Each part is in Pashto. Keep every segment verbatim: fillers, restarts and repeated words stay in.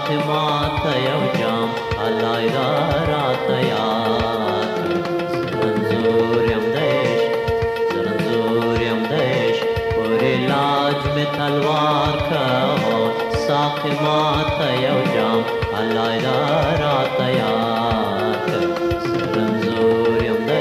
ساقي ماته یو جام الله را راته یاد زرنزور یم د عشق زرنزور یم د عشق پر علاج مې تلوار که ساقي ماته یو جام الله را راته یاد زرنزور یم د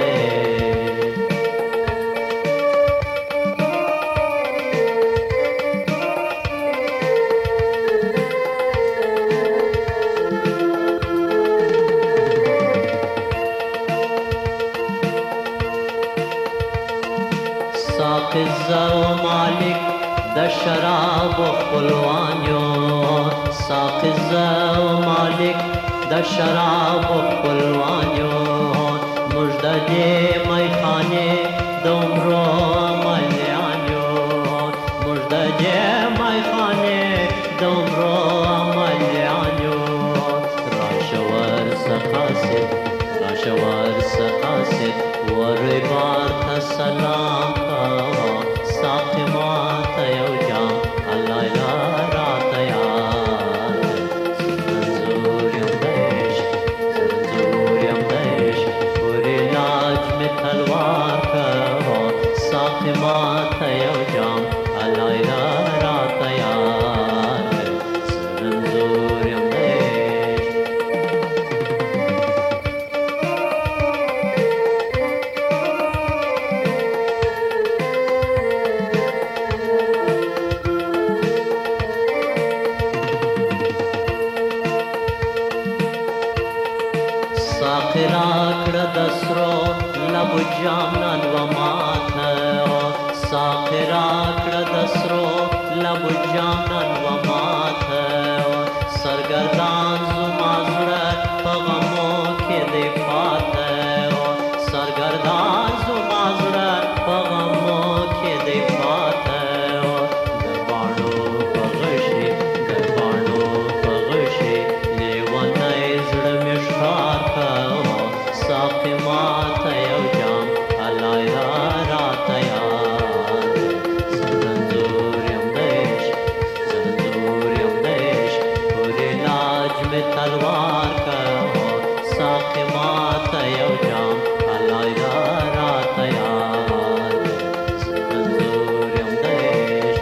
ساقي زه مالک د شراب و خپلوان یو ساقي زه مالک د شراب و خپلوان یو موږ د دې میخانې د عمرو عملیان یو موږ د دې میخانې د عمرو عملیان یو راشه ورڅخه سید راشه ورڅخه سید وروی بار ته سلام ساقي ماته یو جام الله را راته یاد زرنزور یم د عشق زرنزور یم د عشق پر علاج مې تلوار که ساقي ماته یو جام الله را راته یاد زرنزور یم د ساقي راکړه د سرو لبو جام نن و ماته ساقي راکړه د سرو لبو جام نن و ماته سرګردان زما زړه په غمو کې دی پاته سرګردان زما زړه په غمو کې دی پاته د باڼو په غشي د باڼو په غشي لیونی زړه مې ښکار ساقي ماته یو جام الله را راته یاد زرنزور یم د عشق زرنزور یم د عشق پر علاج مې تلوار که ساقي ماته یو جام الله را راته یاد زرنزور یم د عشق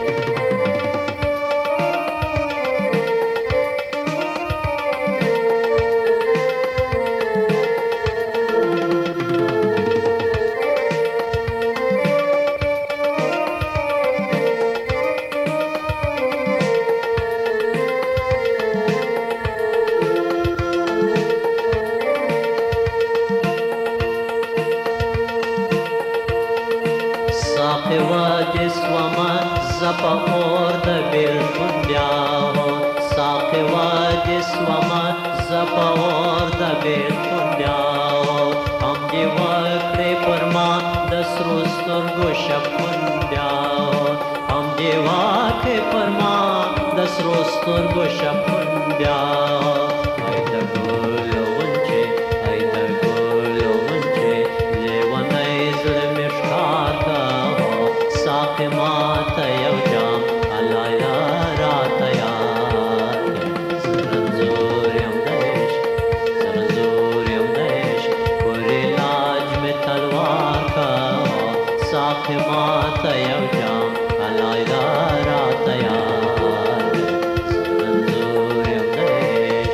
ساقي وادي سوما زپا اور د بیلتون بیا ساقي وادي سوما زپا اور د بیلتون بیا هم دې وکړې پر ما د سرو سترګو شپون بیا هم دې وکړې پر ما د سرو سترګو شپون بیا ای د ګل غونچې ای د ګل غونچې لیونی زړه مې ښکار که ساقي ماته یو جام الله را راته یاد زرنزور یم د عشق زرنزور یم د عشق پر علاج مې تلوار که ساقي ماته یو جام الله را راته یاد زرنزور یم د عشق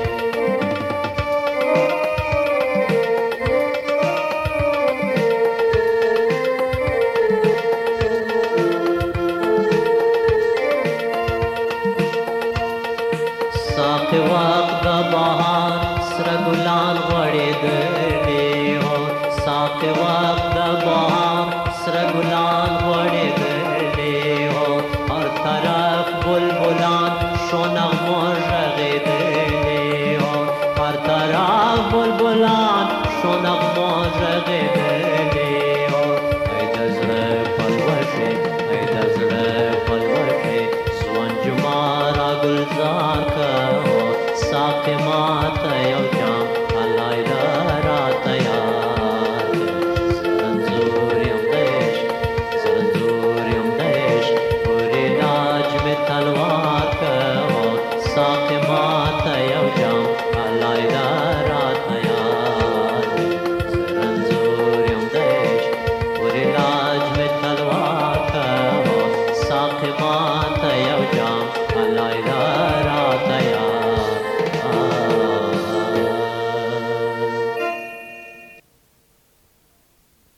ساقي وخت د بهار سره ګلان غوړېدلې هو ساقي وخت د بهار سره ګلان غوړېدلې هو هر طرف بلبلان شو نغمو غږېدلې هو هر طرف بلبلان شو نغمو غږېدلې هو ای د زړه پلوشې ای د زړه پلوشې ځوان جما را ګلزار